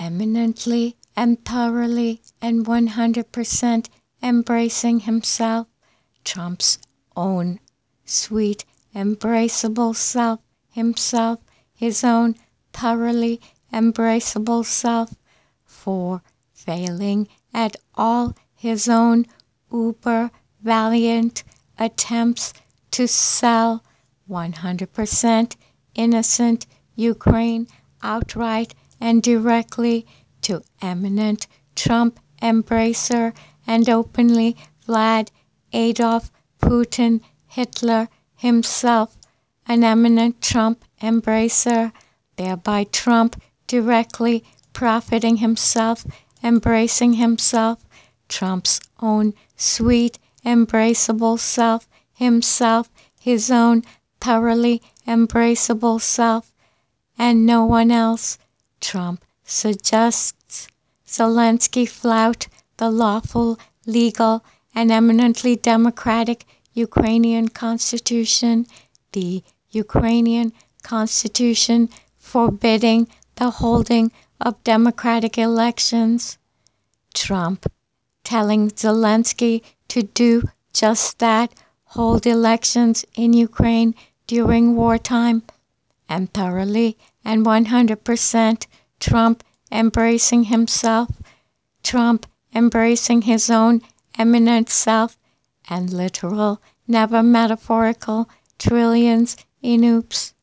eminently and thoroughly and 100% embracing himself, Trump's own sweet, embraceable self, himself, his own thoroughly embraceable self, for failing at all his own uber valiant attempts to sell 100% innocent Ukraine outright and directly to eminent Trump embracer and openly Vlad Adolf Putin Hitler himself, an eminent Trump embracer, thereby Trump directly profiting himself, embracing himself, Trump's own sweet, embraceable self, himself, his own thoroughly embraceable self, and no one else. Trump suggests Zelensky flout the lawful, legal, and eminently democratic Ukrainian constitution, the Ukrainian constitution forbidding the holding of democratic elections. Trump telling Zelensky to do just that, hold elections in Ukraine during wartime, and thoroughly and 100% Trump embracing himself, Trump embracing his own eminent self, and literal, never metaphorical, trillions in oops.